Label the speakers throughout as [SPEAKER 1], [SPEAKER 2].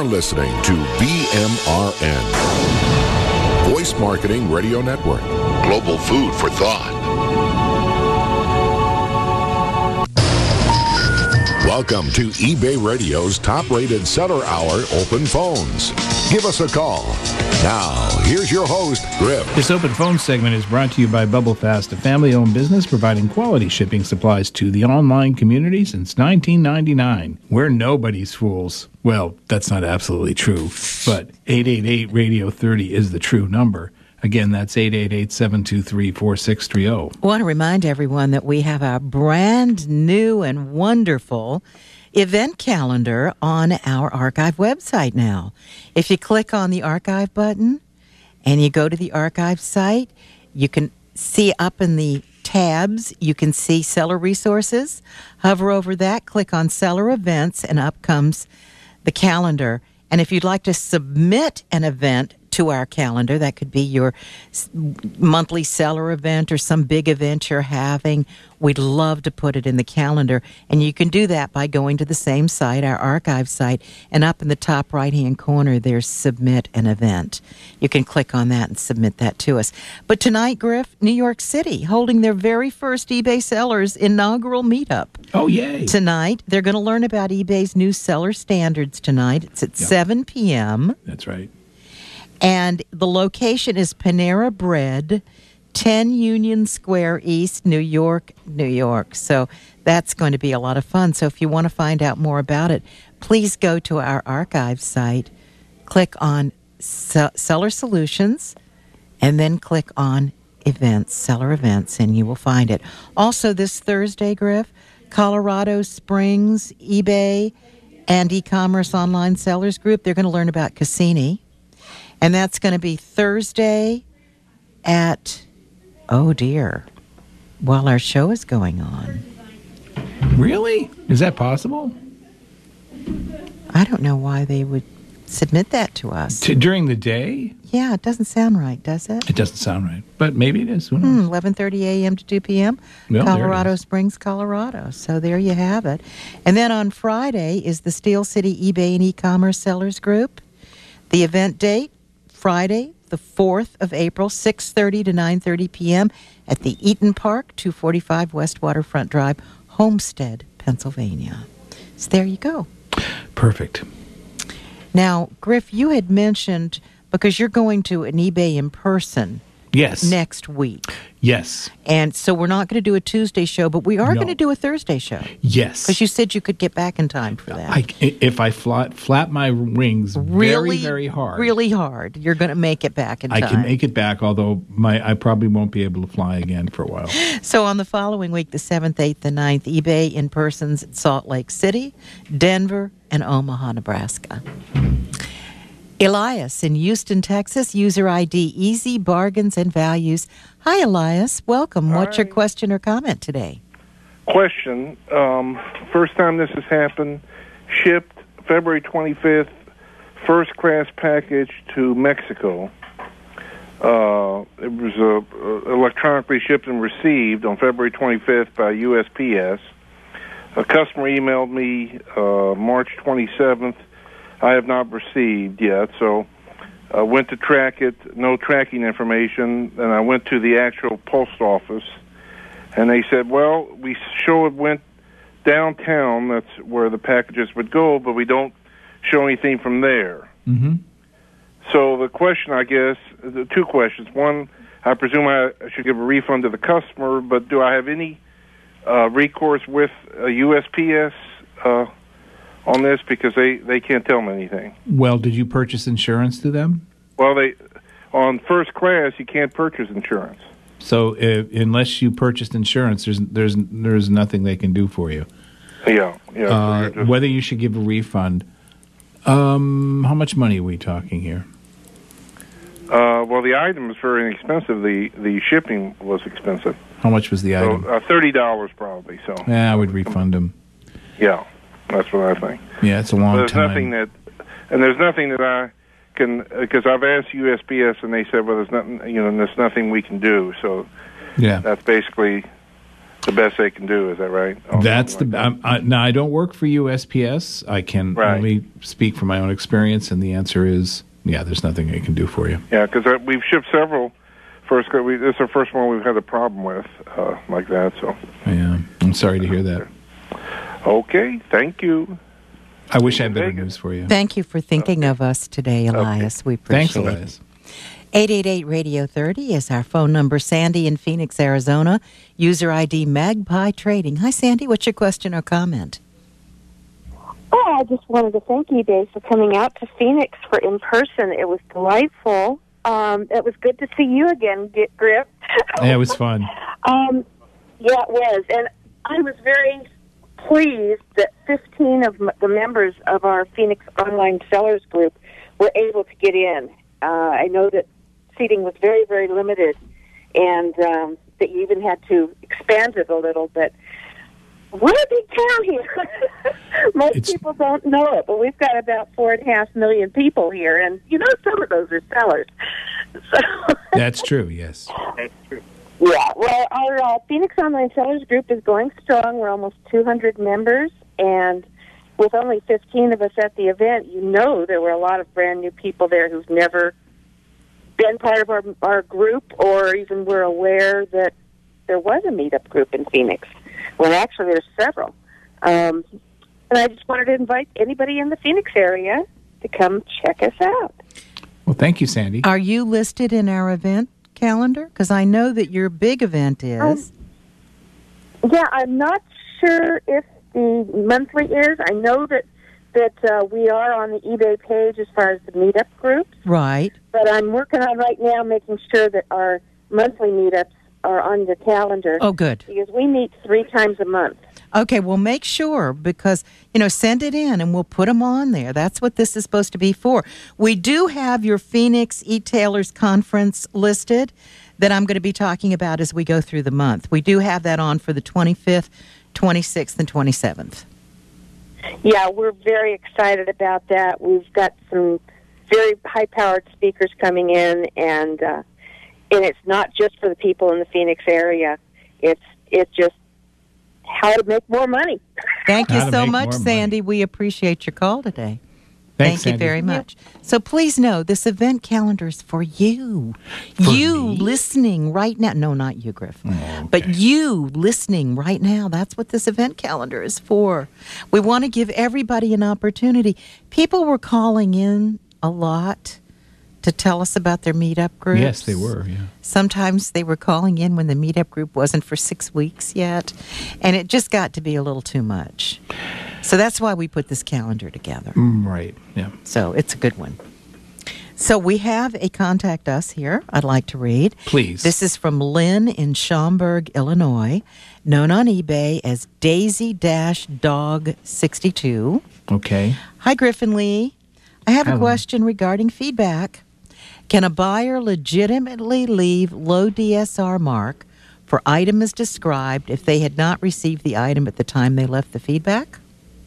[SPEAKER 1] listening to BMRN, Voice Marketing Radio Network. Global food for thought. Welcome to eBay Radio's top-rated seller hour open phones. Give us a call. Now, here's your host, Griff.
[SPEAKER 2] This open phone segment is brought to you by BubbleFast, a family-owned business providing quality shipping supplies to the online community since 1999. We're nobody's fools. Well, that's not absolutely true, but 888-RADIO-30 is the true number. Again, that's 888-723-4630.
[SPEAKER 3] I want to remind everyone that we have our brand new and wonderful event calendar on our archive website now. If you click on the archive button and you go to the archive site, you can see up in the tabs, you can see seller resources. Hover over that, click on seller events, and up comes the calendar. And if you'd like to submit an event to our calendar, that could be your monthly seller event or some big event you're having, we'd love to put it in the calendar. And you can do that by going to the same site, our archive site, and up in the top right-hand corner, there's Submit an Event. You can click on that and submit that to us. But tonight, Griff, New York City, holding their very first eBay Sellers inaugural meetup.
[SPEAKER 2] Oh, yay.
[SPEAKER 3] Tonight, they're going to learn about eBay's new seller standards tonight. It's at 7 p.m.
[SPEAKER 2] That's right.
[SPEAKER 3] And the location is Panera Bread, 10 Union Square East, New York, New York. So that's going to be a lot of fun. So if you want to find out more about it, please go to our archive site, click on Seller Solutions, and then click on Events, Seller Events, and you will find it. Also this Thursday, Griff, Colorado Springs, eBay, and e-commerce online sellers group, they're going to learn about Cassini. And that's going to be Thursday at, while our show is going on.
[SPEAKER 2] Really? Is that possible?
[SPEAKER 3] I don't know why they would submit that to us.
[SPEAKER 2] During the day?
[SPEAKER 3] Yeah, it doesn't sound right, does it?
[SPEAKER 2] It doesn't sound right, but maybe it is. Who knows?
[SPEAKER 3] 11:30 a.m. to 2 p.m.,
[SPEAKER 2] Well,
[SPEAKER 3] Colorado Springs, Colorado. So there you have it. And then on Friday is the Steel City eBay and e-commerce sellers group. The event date, Friday, the 4th of April, 6:30 to 9:30 p.m. at the Eaton Park, 245 West Waterfront Drive, Homestead, Pennsylvania. So there you go.
[SPEAKER 2] Perfect.
[SPEAKER 3] Now, Griff, you had mentioned, because you're going to an eBay in person next week.
[SPEAKER 2] Yes.
[SPEAKER 3] And so we're not going to do a Tuesday show, but we are going to do a Thursday show.
[SPEAKER 2] Yes.
[SPEAKER 3] Because you said you could get back in time for that.
[SPEAKER 2] If I flap my wings very, very hard.
[SPEAKER 3] Really hard. You're going to make it back in time.
[SPEAKER 2] I can make it back, although I probably won't be able to fly again for a while.
[SPEAKER 3] So on the following week, the 7th, 8th, and 9th, eBay in persons at Salt Lake City, Denver, and Omaha, Nebraska. Elias in Houston, Texas, user ID Easy Bargains and Values. Hi, Elias. Welcome.
[SPEAKER 4] Hi.
[SPEAKER 3] What's your question or comment today?
[SPEAKER 4] Question. First time this has happened. Shipped February 25th, first class package to Mexico. It was electronically shipped and received on February 25th by USPS. A customer emailed me March 27th. I have not received yet, so I went to track it, no tracking information, and I went to the actual post office, and they said, well, we show it went downtown, that's where the packages would go, but we don't show anything from there.
[SPEAKER 2] Mm-hmm.
[SPEAKER 4] So the question, I guess, the two questions. One, I presume I should give a refund to the customer, but do I have any recourse with USPS on this, because they can't tell me anything?
[SPEAKER 2] Well, did you purchase insurance to them?
[SPEAKER 4] Well, on first class, you can't purchase insurance.
[SPEAKER 2] So unless you purchased insurance, there's nothing they can do for you.
[SPEAKER 4] Yeah.
[SPEAKER 2] Whether you should give a refund. How much money are we talking here?
[SPEAKER 4] Well, the item was very inexpensive. The shipping was expensive.
[SPEAKER 2] How much was the item?
[SPEAKER 4] $30 probably. So
[SPEAKER 2] yeah, I would refund them.
[SPEAKER 4] Yeah. That's what I think.
[SPEAKER 2] Yeah, it's a long
[SPEAKER 4] there's
[SPEAKER 2] time.
[SPEAKER 4] There's nothing that I can, because I've asked USPS and they said, well, there's nothing we can do. So
[SPEAKER 2] yeah,
[SPEAKER 4] that's basically the best they can do. Is that right?
[SPEAKER 2] That's the. Now, I don't work for USPS. I can only speak from my own experience, and the answer is, yeah, there's nothing I can do for you.
[SPEAKER 4] Yeah, because we've shipped several first grade. This is the first one we've had a problem with like that. So
[SPEAKER 2] yeah, I'm sorry to hear that.
[SPEAKER 4] Okay, thank you.
[SPEAKER 2] I wish I had better news for you.
[SPEAKER 3] Thank you for thinking of us today, Elias. We appreciate
[SPEAKER 2] Thanks, Elias.
[SPEAKER 3] it. 888-Radio-30 is our phone number. Sandy in Phoenix, Arizona. User ID Magpie Trading. Hi, Sandy. What's your question or comment?
[SPEAKER 5] Oh, I just wanted to thank eBay for coming out to Phoenix for in person. It was delightful. It was good to see you again, Griff.
[SPEAKER 2] Yeah, it was fun.
[SPEAKER 5] Yeah, it was. And I was very pleased that 15 of the members of our Phoenix Online Sellers Group were able to get in. I know that seating was very, very limited, and that you even had to expand it a little bit. We're a big town here. Most people don't know it, but we've got about 4.5 million people here, and some of those are sellers. So
[SPEAKER 2] that's true. Yes.
[SPEAKER 5] That's true. Yeah. Well, our Phoenix Online Sellers Group is going strong. We're almost 200 members, and with only 15 of us at the event, there were a lot of brand new people there who've never been part of our group or even were aware that there was a meetup group in Phoenix. Well, actually, there's several. And I just wanted to invite anybody in the Phoenix area to come check us out.
[SPEAKER 2] Well, thank you, Sandy.
[SPEAKER 3] Are you listed in our event calendar? Because I know that your big event is.
[SPEAKER 5] Yeah, I'm not sure if the monthly is. I know that we are on the eBay page as far as the meetup groups.
[SPEAKER 3] Right.
[SPEAKER 5] But I'm working on right now making sure that our monthly meetups are on the calendar.
[SPEAKER 3] Oh, good.
[SPEAKER 5] Because we meet 3 times a month.
[SPEAKER 3] Okay, well, make sure because, send it in and we'll put them on there. That's what this is supposed to be for. We do have your Phoenix E-Tailers Conference listed that I'm going to be talking about as we go through the month. We do have that on for the 25th, 26th, and 27th.
[SPEAKER 5] Yeah, we're very excited about that. We've got some very high-powered speakers coming in, and it's not just for the people in the Phoenix area. It's just how to make more money.
[SPEAKER 3] Thank you so much, Sandy. We appreciate your call today.
[SPEAKER 2] Thanks,
[SPEAKER 3] Thank you very much. So please know this event calendar is for you. Listening right now. No, not you, Griff.
[SPEAKER 2] Oh, okay.
[SPEAKER 3] But you listening right now. That's what this event calendar is for. We want to give everybody an opportunity. People were calling in a lot to tell us about their meetup groups.
[SPEAKER 2] Yes, they were, yeah.
[SPEAKER 3] Sometimes they were calling in when the meetup group wasn't for 6 weeks yet, and it just got to be a little too much. So that's why we put this calendar together.
[SPEAKER 2] Right, yeah.
[SPEAKER 3] So it's a good one. So we have a contact us here I'd like to read.
[SPEAKER 2] Please.
[SPEAKER 3] This is from Lynn in Schaumburg, Illinois, known on eBay as Daisy-Dog62.
[SPEAKER 2] Okay.
[SPEAKER 3] Hi, Griffin Lee. I have a question regarding feedback. Can a buyer legitimately leave low DSR mark for item as described if they had not received the item at the time they left the feedback?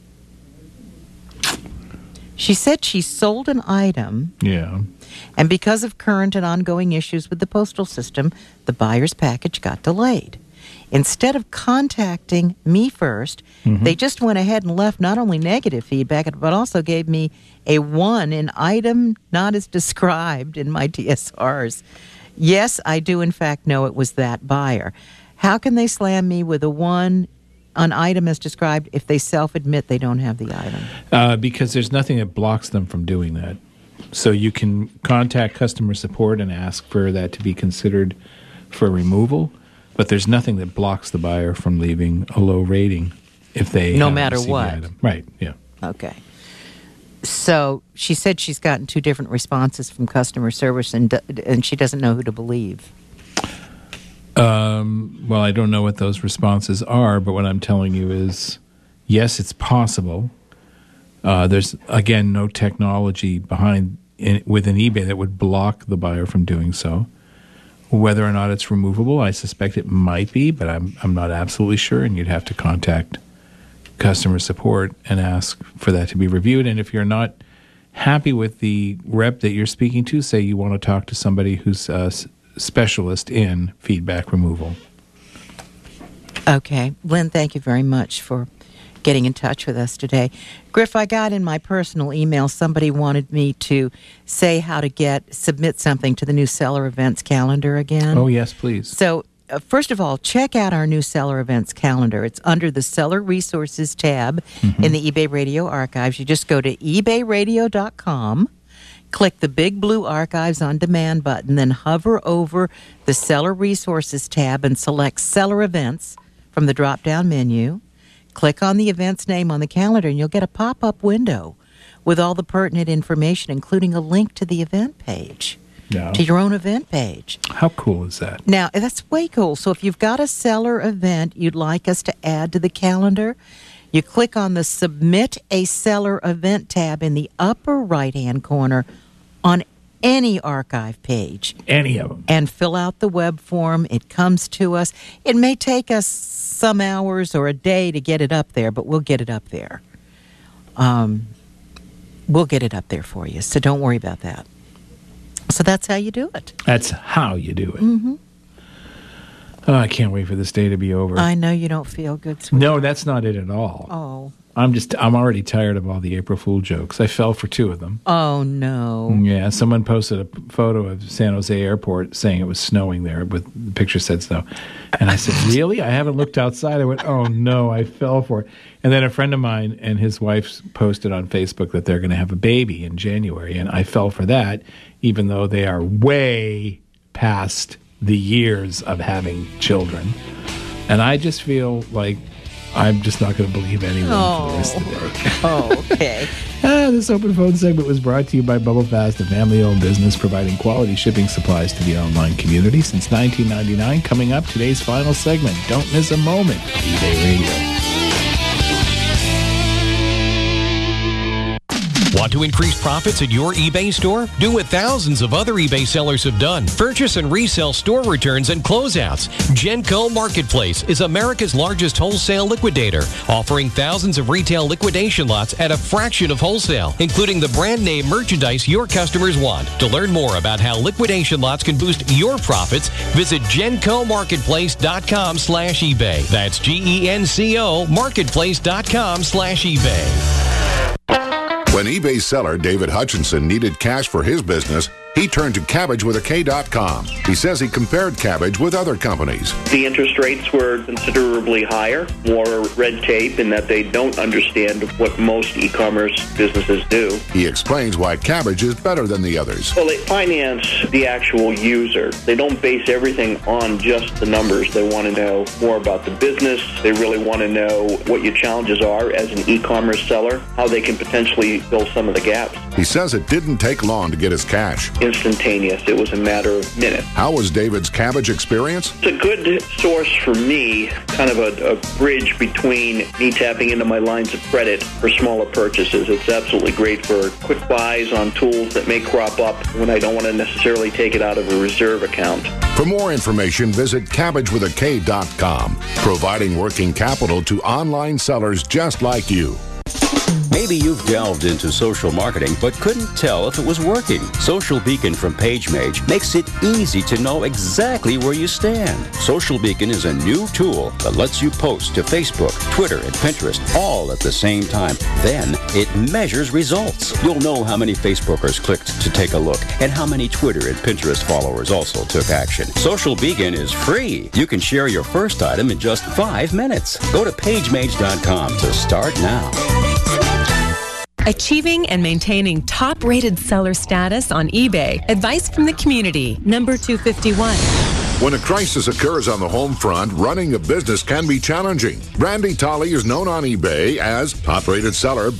[SPEAKER 3] She said she sold an item.
[SPEAKER 2] Yeah.
[SPEAKER 3] And because of current and ongoing issues with the postal system, the buyer's package got delayed. Instead of contacting me first, they just went ahead and left not only negative feedback, but also gave me a 1 in item not as described in my DSRs. Yes, I do in fact know it was that buyer. How can they slam me with a 1 on item as described if they self-admit they don't have the item?
[SPEAKER 2] Because there's nothing that blocks them from doing that. So you can contact customer support and ask for that to be considered for removal. But there's nothing that blocks the buyer from leaving a low rating if they
[SPEAKER 3] no
[SPEAKER 2] haven't
[SPEAKER 3] matter
[SPEAKER 2] received
[SPEAKER 3] what.
[SPEAKER 2] the item. Right, yeah.
[SPEAKER 3] Okay. So she said she's gotten 2 different responses from customer service and she doesn't know who to believe.
[SPEAKER 2] Well, I don't know what those responses are, but what I'm telling you is, yes, it's possible. There's, again, no technology within eBay that would block the buyer from doing so. Whether or not it's removable, I suspect it might be, but I'm not absolutely sure, and you'd have to contact customer support and ask for that to be reviewed. And if you're not happy with the rep that you're speaking to, say you want to talk to somebody who's a specialist in feedback removal.
[SPEAKER 3] Okay. Lynn, thank you very much for getting in touch with us today. Griff, I got in my personal email, somebody wanted me to say how to submit something to the new seller events calendar again.
[SPEAKER 2] Oh, yes, please.
[SPEAKER 3] So, first of all, check out our new seller events calendar. It's under the Seller Resources tab in the eBay Radio archives. You just go to ebayradio.com, click the big blue Archives on Demand button, then hover over the Seller Resources tab and select Seller Events from the drop-down menu. Click on the event's name on the calendar, and you'll get a pop-up window with all the pertinent information, including a link to the event page, to your own event page.
[SPEAKER 2] How cool is that?
[SPEAKER 3] Now, that's way cool. So if you've got a seller event you'd like us to add to the calendar, you click on the Submit a Seller Event tab in the upper right-hand corner on any archive page.
[SPEAKER 2] Any of them.
[SPEAKER 3] And fill out the web form. It comes to us. It may take us some hours or a day to get it up there, but we'll get it up there. We'll get it up there for you, so don't worry about that. So that's how you do it.
[SPEAKER 2] That's how you do it. Oh, I can't wait for this day to be over.
[SPEAKER 3] I know you don't feel good, sweetheart.
[SPEAKER 2] No, that's not it at all.
[SPEAKER 3] Oh.
[SPEAKER 2] I'm already tired of all the April Fool jokes. I fell for 2 of them.
[SPEAKER 3] Oh, no.
[SPEAKER 2] Yeah, someone posted a photo of San Jose Airport saying it was snowing there, but the picture said snow. And I said, really? I haven't looked outside. I went, oh, no, I fell for it. And then a friend of mine and his wife posted on Facebook that they're going to have a baby in January, and I fell for that, even though they are way past the years of having children. And I just feel like I'm just not going to believe anyone for the rest of the day.
[SPEAKER 3] Oh, okay.
[SPEAKER 2] This open phone segment was brought to you by Bubble Fast, a family-owned business providing quality shipping supplies to the online community since 1999. Coming up, today's final segment. Don't miss a moment. eBay Radio.
[SPEAKER 6] Want to increase profits at your eBay store? Do what thousands of other eBay sellers have done. Purchase and resell store returns and closeouts. Genco Marketplace is America's largest wholesale liquidator, offering thousands of retail liquidation lots at a fraction of wholesale, including the brand name merchandise your customers want. To learn more about how liquidation lots can boost your profits, visit GencoMarketplace.com/eBay. That's GENCO Marketplace.com/eBay.
[SPEAKER 1] When eBay seller David Hutchinson needed cash for his business, he turned to CabbageWithAK.com. He says he compared Cabbage with other companies.
[SPEAKER 7] The interest rates were considerably higher, more red tape in that they don't understand what most e-commerce businesses do.
[SPEAKER 1] He explains why Cabbage is better than the others.
[SPEAKER 7] Well, they finance the actual user. They don't base everything on just the numbers. They want to know more about the business. They really want to know what your challenges are as an e-commerce seller, how they can potentially fill some of the gaps.
[SPEAKER 1] He says it didn't take long to get his cash.
[SPEAKER 7] Instantaneous. It was a matter of minutes.
[SPEAKER 1] How was David's Cabbage experience?
[SPEAKER 7] It's a good source for me, kind of a bridge between me tapping into my lines of credit for smaller purchases. It's absolutely great for quick buys on tools that may crop up when I don't want to necessarily take it out of a reserve account.
[SPEAKER 1] For more information, visit CabbageWithAK.com, providing working capital to online sellers just like you.
[SPEAKER 8] Maybe you've delved into social marketing but couldn't tell if it was working. Social Beacon from PageMage makes it easy to know exactly where you stand. Social Beacon is a new tool that lets you post to Facebook, Twitter, and Pinterest all at the same time. Then it measures results. You'll know how many Facebookers clicked to take a look and how many Twitter and Pinterest followers also took action. Social Beacon is free. You can share your first item in just 5 minutes. Go to PageMage.com to start now.
[SPEAKER 9] Achieving and maintaining top-rated seller status on eBay. Advice from the community. Number 251.
[SPEAKER 1] When a crisis occurs on the home front, running a business can be challenging. Brandy Tolley is known on eBay as top-rated seller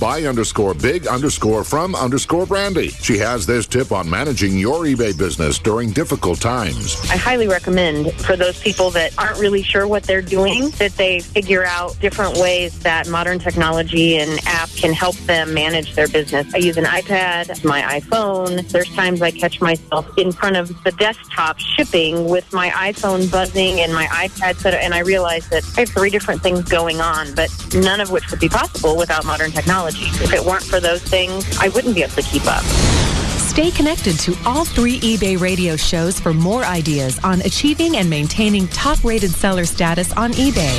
[SPEAKER 1] by_big_from_Brandy. She has this tip on managing your eBay business during difficult times.
[SPEAKER 5] I highly recommend for those people that aren't really sure what they're doing, that they figure out different ways that modern technology and app can help them manage their business. I use an iPad, my iPhone. There's times I catch myself in front of the desktop shipping with my iPhone buzzing and my iPad set up, and I realize that I have 3 different things going on, but none of which would be possible without modern technology. If it weren't for those things, I wouldn't be able to keep up.
[SPEAKER 9] Stay connected to all 3 eBay radio shows for more ideas on achieving and maintaining top-rated seller status on eBay.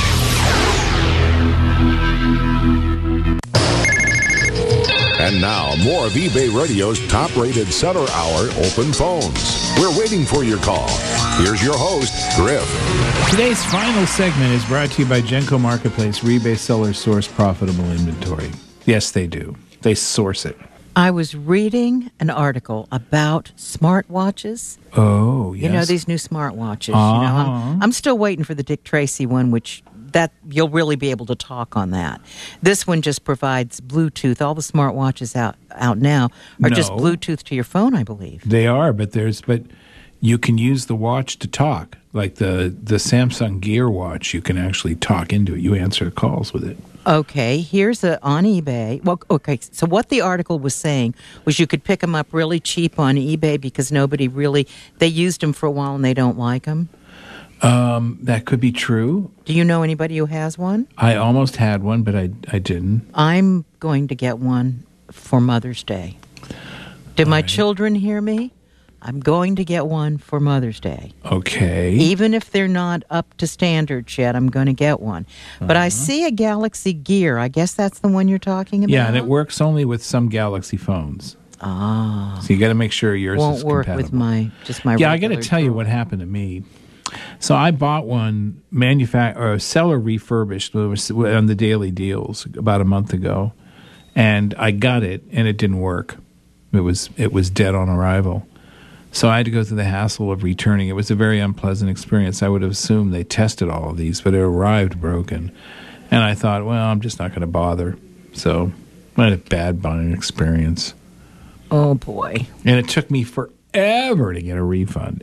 [SPEAKER 1] And now, more of eBay Radio's top-rated seller hour open phones. We're waiting for your call. Here's your host, Griff.
[SPEAKER 2] Today's final segment is brought to you by Genco Marketplace, where eBay sellers source profitable inventory. Yes, they do. They source it.
[SPEAKER 3] I was reading an article about smartwatches.
[SPEAKER 2] Oh, yes.
[SPEAKER 3] You know, these new smartwatches. You know, I'm still waiting for the Dick Tracy one, which that you'll really be able to talk on that. This one just provides Bluetooth. All the smartwatches out now are just Bluetooth to your phone, I believe.
[SPEAKER 2] They are, but you can use the watch to talk. Like the Samsung Gear watch, you can actually talk into it. You answer calls with it.
[SPEAKER 3] Okay, here's on eBay. Well, okay, so what the article was saying was you could pick them up really cheap on eBay because they used them for a while and they don't like them.
[SPEAKER 2] That could be true.
[SPEAKER 3] Do you know anybody who has one?
[SPEAKER 2] I almost had one, but I didn't.
[SPEAKER 3] I'm going to get one for Mother's Day. Did my children hear me? I'm going to get one for Mother's Day.
[SPEAKER 2] Okay.
[SPEAKER 3] Even if they're not up to standards yet, I'm going to get one. But I see a Galaxy Gear. I guess that's the one you're talking about?
[SPEAKER 2] Yeah, and it works only with some Galaxy phones.
[SPEAKER 3] Ah.
[SPEAKER 2] So you got to make sure yours
[SPEAKER 3] won't
[SPEAKER 2] is
[SPEAKER 3] work
[SPEAKER 2] compatible.
[SPEAKER 3] with my
[SPEAKER 2] Yeah, I got to tell you what happened to me. So I bought one seller refurbished on the Daily Deals about a month ago, and I got it, and it didn't work. It was dead on arrival. So I had to go through the hassle of returning. It was a very unpleasant experience. I would have assumed they tested all of these, but it arrived broken. And I thought, well, I'm just not going to bother. So I had a bad buying experience.
[SPEAKER 3] Oh, boy.
[SPEAKER 2] And it took me forever to get a refund.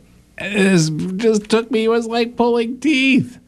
[SPEAKER 2] It was like pulling teeth.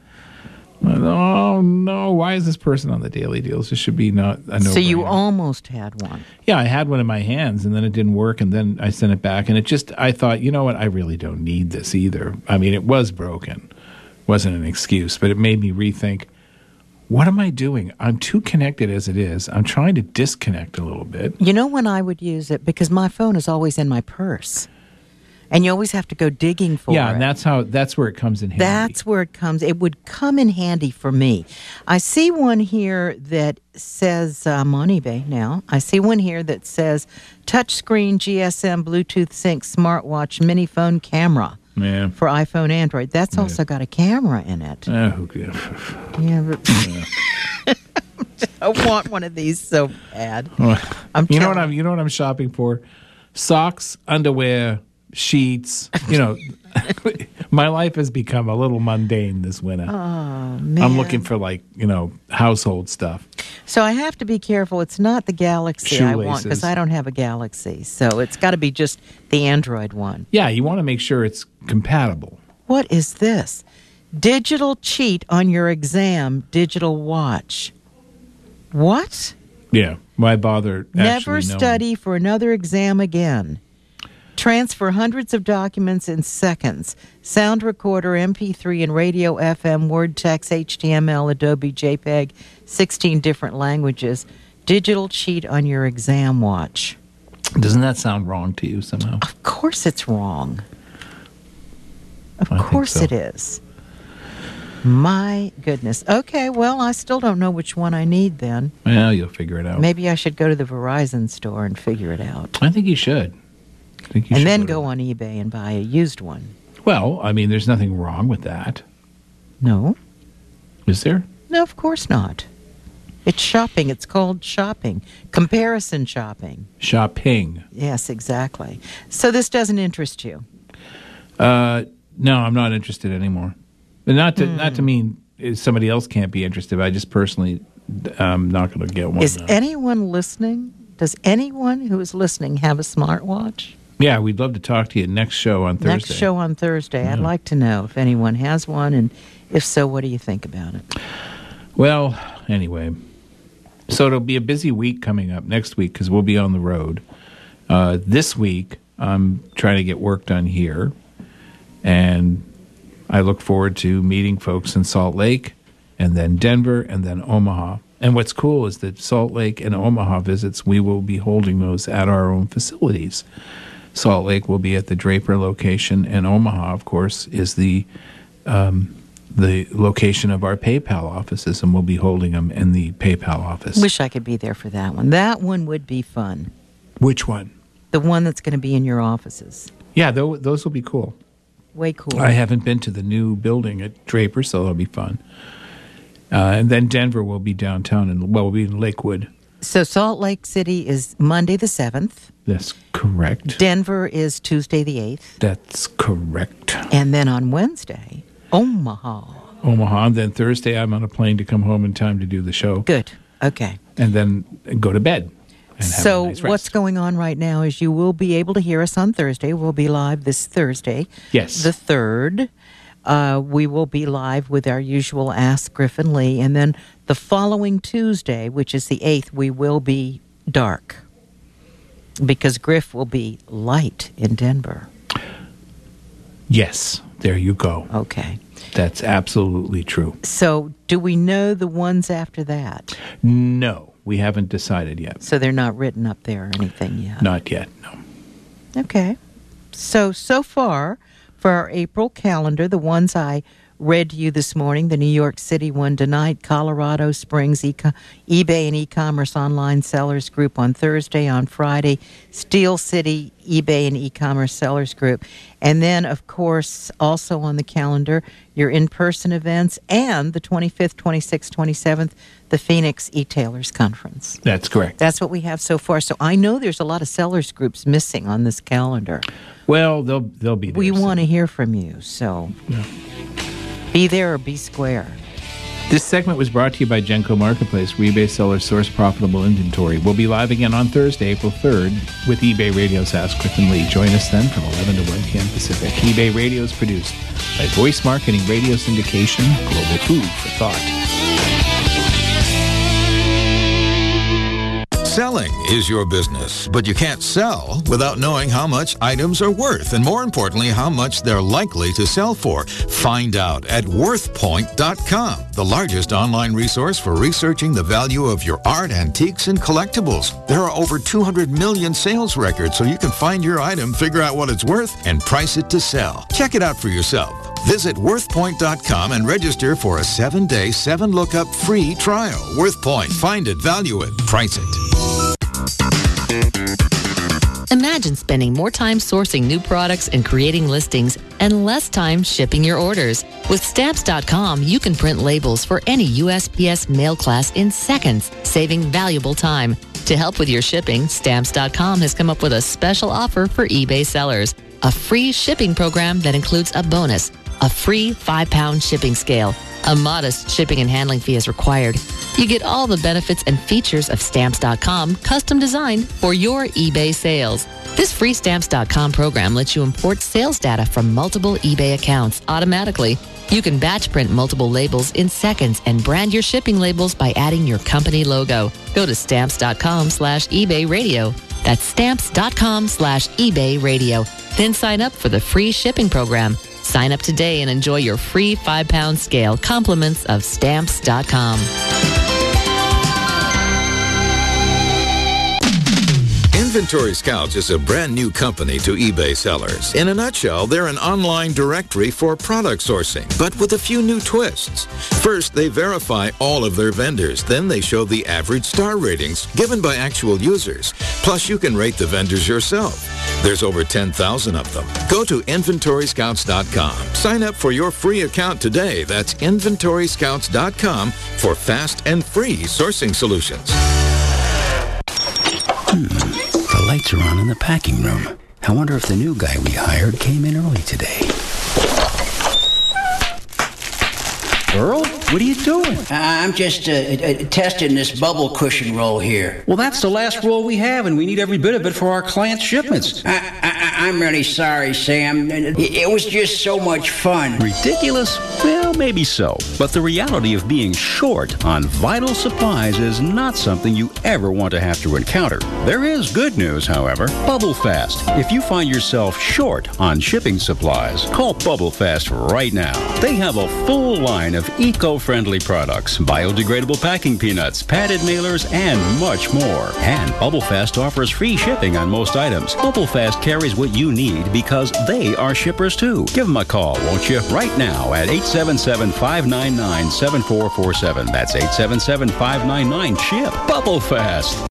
[SPEAKER 2] Oh, no. Why is this person on the Daily Deals? This should be not a no-brainer.
[SPEAKER 3] So you almost had one.
[SPEAKER 2] Yeah, I had one in my hands, and then it didn't work, and then I sent it back. And I thought, you know what? I really don't need this either. I mean, it was broken. It wasn't an excuse, but it made me rethink, what am I doing? I'm too connected as it is. I'm trying to disconnect a little bit.
[SPEAKER 3] You know when I would use it? Because my phone is always in my purse. And you always have to go digging for it.
[SPEAKER 2] Yeah, and that's where it comes in handy.
[SPEAKER 3] That's where it comes. It would come in handy for me. I see one here that says, I'm on eBay now. I see one here that says touchscreen GSM Bluetooth sync smartwatch mini phone camera for iPhone, Android. That's also got a camera in it.
[SPEAKER 2] Oh, good.
[SPEAKER 3] Yeah, but I want one of these so bad.
[SPEAKER 2] You know what I'm shopping for? Socks, underwear, sheets. My life has become a little mundane this winter.
[SPEAKER 3] Oh, man.
[SPEAKER 2] I'm looking for household stuff.
[SPEAKER 3] So I have to be careful. It's not the Galaxy
[SPEAKER 2] Shoelaces.
[SPEAKER 3] I want because I don't have a Galaxy. So it's got to be just the Android one.
[SPEAKER 2] Yeah, you want to make sure it's compatible.
[SPEAKER 3] What is this? Digital cheat on your exam digital watch. What?
[SPEAKER 2] Yeah, why bother actually
[SPEAKER 3] Never
[SPEAKER 2] knowing?
[SPEAKER 3] study for another exam again. Transfer hundreds of documents in seconds. Sound recorder, MP3 and radio, FM, Word, text, HTML, Adobe, JPEG, 16 different languages. Digital cheat on your exam watch.
[SPEAKER 2] Doesn't that sound wrong to you somehow?
[SPEAKER 3] Of course it's wrong. Of
[SPEAKER 2] I
[SPEAKER 3] course
[SPEAKER 2] think so.
[SPEAKER 3] it is. My goodness. Okay, well, I still don't know which one I need then.
[SPEAKER 2] Well, you'll figure it out.
[SPEAKER 3] Maybe I should go to the Verizon store and figure it out.
[SPEAKER 2] I think you should.
[SPEAKER 3] And then go on eBay and buy a used one.
[SPEAKER 2] Well, I mean, there's nothing wrong with that.
[SPEAKER 3] No.
[SPEAKER 2] Is there?
[SPEAKER 3] No, of course not. It's shopping. It's called shopping. Comparison shopping.
[SPEAKER 2] Shopping.
[SPEAKER 3] Yes, exactly. So this doesn't interest you?
[SPEAKER 2] No, I'm not interested anymore. But not to mean somebody else can't be interested. But I just personally, I'm not going to get one.
[SPEAKER 3] Is anyone listening? Does anyone who is listening have a smartwatch?
[SPEAKER 2] Yeah, we'd love to talk to you next show on Thursday.
[SPEAKER 3] Next show on Thursday.
[SPEAKER 2] Yeah.
[SPEAKER 3] I'd like to know if anyone has one, and if so, what do you think about it?
[SPEAKER 2] Well, anyway, so it'll be a busy week coming up next week because we'll be on the road. This week, I'm trying to get work done here, and I look forward to meeting folks in Salt Lake and then Denver, and then Omaha. And what's cool is that Salt Lake and Omaha visits, we will be holding those at our own facilities. Salt Lake will be at the Draper location, and Omaha, of course, is the location of our PayPal offices, and we'll be holding them in the PayPal office.
[SPEAKER 3] Wish I could be there for that one. That one would be fun.
[SPEAKER 2] Which one?
[SPEAKER 3] The one that's going to be in your offices.
[SPEAKER 2] Yeah, those will be cool.
[SPEAKER 3] Way cool.
[SPEAKER 2] I haven't been to the new building at Draper, so that'll be fun. And then Denver will be downtown, we'll be in Lakewood.
[SPEAKER 3] So Salt Lake City is Monday the 7th.
[SPEAKER 2] That's correct.
[SPEAKER 3] Denver is Tuesday the 8th.
[SPEAKER 2] That's correct.
[SPEAKER 3] And then on Wednesday, Omaha.
[SPEAKER 2] And then Thursday I'm on a plane to come home in time to do the show.
[SPEAKER 3] Good. Okay.
[SPEAKER 2] And then go to bed. And have
[SPEAKER 3] so
[SPEAKER 2] a nice rest.
[SPEAKER 3] What's going on right now is you will be able to hear us on Thursday. We'll be live this Thursday.
[SPEAKER 2] Yes.
[SPEAKER 3] The 3rd. We will be live with our usual Ask Griffin Lee. And then the following Tuesday, which is the 8th, we will be dark. Because Griff will be light in Denver.
[SPEAKER 2] Yes. There you go.
[SPEAKER 3] Okay.
[SPEAKER 2] That's absolutely true.
[SPEAKER 3] So do we know the ones after that?
[SPEAKER 2] No. We haven't decided yet.
[SPEAKER 3] So they're not written up there or anything yet?
[SPEAKER 2] Not yet, no.
[SPEAKER 3] Okay. So far, for our April calendar, the ones I read to you this morning, the New York City one tonight, Colorado Springs eBay and e-commerce online sellers group on Thursday, on Friday, Steel City eBay and e-commerce sellers group. And then, of course, also on the calendar, your in-person events and the 25th, 26th, 27th, the Phoenix e-tailers conference.
[SPEAKER 2] That's correct.
[SPEAKER 3] That's what we have so far. So I know there's a lot of sellers groups missing on this calendar.
[SPEAKER 2] Well, they'll be there.
[SPEAKER 3] We want to hear from you, so be there or be square.
[SPEAKER 2] This segment was brought to you by Genco Marketplace, where eBay sellers source profitable inventory. We'll be live again on Thursday, April 3rd, with eBay Radio's Ask Griffin Lee. Join us then from 11 to 1 p.m. Pacific. eBay Radio is produced by Voice Marketing Radio Syndication, Global Food for Thought.
[SPEAKER 10] Selling is your business, but you can't sell without knowing how much items are worth, and more importantly, how much they're likely to sell for. Find out at worthpoint.com, the largest online resource for researching the value of your art, antiques, and collectibles. There are over 200 million sales records, so you can find your item, figure out what it's worth, and price it to sell. Check it out for yourself. Visit worthpoint.com and register for a 7-day, 7-lookup free trial. WorthPoint. Find it, value it, price it.
[SPEAKER 11] Imagine spending more time sourcing new products and creating listings and less time shipping your orders. With Stamps.com, you can print labels for any USPS mail class in seconds, saving valuable time. To help with your shipping, Stamps.com has come up with a special offer for eBay sellers. A free shipping program that includes a bonus, a free 5-pound shipping scale. A modest shipping and handling fee is required. You get all the benefits and features of Stamps.com, custom designed for your eBay sales. This free Stamps.com program lets you import sales data from multiple eBay accounts automatically. You can batch print multiple labels in seconds and brand your shipping labels by adding your company logo. Go to Stamps.com/eBay Radio. That's Stamps.com/eBay Radio. Then sign up for the free shipping program. Sign up today and enjoy your free 5-pound scale. Compliments of Stamps.com.
[SPEAKER 10] Inventory Scouts is a brand new company to eBay sellers. In a nutshell, they're an online directory for product sourcing, but with a few new twists. First, they verify all of their vendors. Then they show the average star ratings given by actual users. Plus, you can rate the vendors yourself. There's over 10,000 of them. Go to InventoryScouts.com. Sign up for your free account today. That's InventoryScouts.com for fast and free sourcing solutions.
[SPEAKER 12] The lights are on in the packing room. I wonder if the new guy we hired came in early today.
[SPEAKER 13] Earl, what are you doing?
[SPEAKER 14] I'm just testing this bubble cushion roll here.
[SPEAKER 13] Well, that's the last roll we have, and we need every bit of it for our clients' shipments.
[SPEAKER 14] I'm really sorry, Sam. It was just so much fun.
[SPEAKER 13] Ridiculous? Well,
[SPEAKER 8] Well, maybe so, but the reality of being short on vital supplies is not something you ever want to have to encounter. There is good news, however. Bubble Fast. If you find yourself short on shipping supplies, call Bubble Fast right now. They have a full line of eco-friendly products, biodegradable packing peanuts, padded mailers, and much more. And Bubble Fast offers free shipping on most items. Bubble Fast carries what you need because they are shippers too. Give them a call, won't you? Right now at 877-599-7447. That's 877-599-SHIP. Bubble Fast.